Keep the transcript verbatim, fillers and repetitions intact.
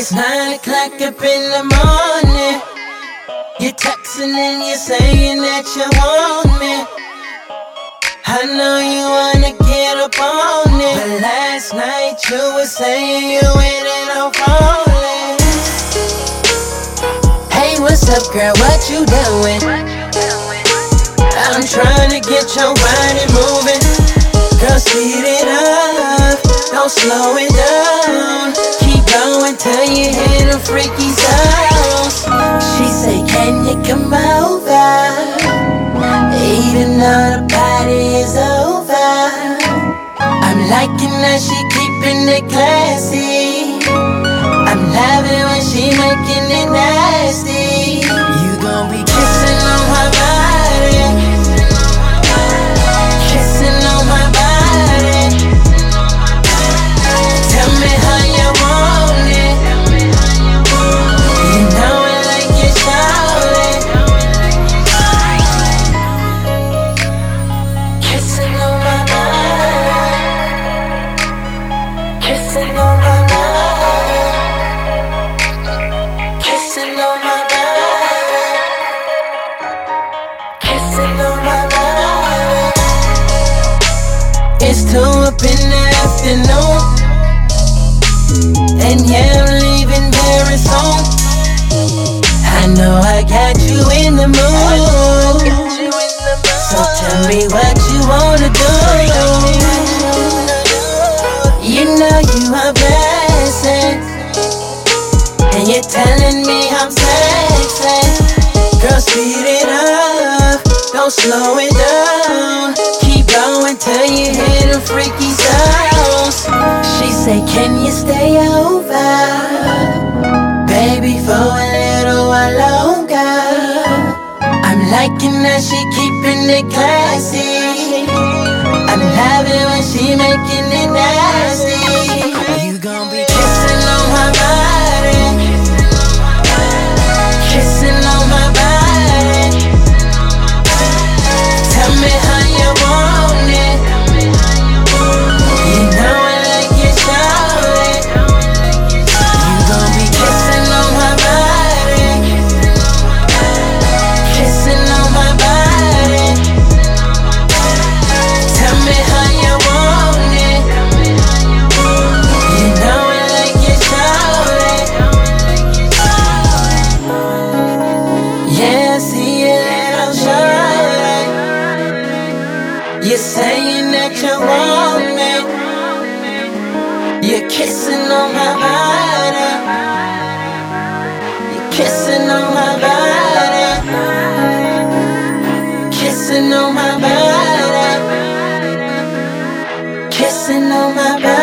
It's nine o'clock up in the morning. You're texting and you're saying that you want me. I know you wanna get up on it, but last night you were saying you went and I'm falling. Hey, what's up, girl? What you doing? I'm trying to get your body moving. Girl, speed it up, don't slow it down. Keep going till you hit a freaky zones. She say, can you come over? Even though the party is over, I'm liking that she keeping it classy. I'm loving when she making it nasty. You gon' be kissing on my body, kissing on my body. Tell me how you want it. You know I like it, shout it. Kissing on my body, kissing on my body, kissing on my body, kissing on my body. It's two up in the afternoon, and yeah, I'm leaving very soon. I know I got you in the mood, so tell me what you wanna do. You know you a blessing, and you're telling me I'm sexy. Girl, speed it up, don't slow it down. Keep going till you hit a freaky zones. She say, can you stay over, baby, for a little while longer? I'm liking that she keeping it classy. I'm loving when she making it nasty. You gon' be kissing on my body, kissing on my body. Tell me how you want it. You know I like it, shout it. You gon' be kissing on my body, kissing on my body. Tell me how you want it. You know I like it, shout it. Yeah, I see you little shout it. You're saying that you want me. You're kissing on my body, you're kissing on my body, kissing on my body, kissing on my body.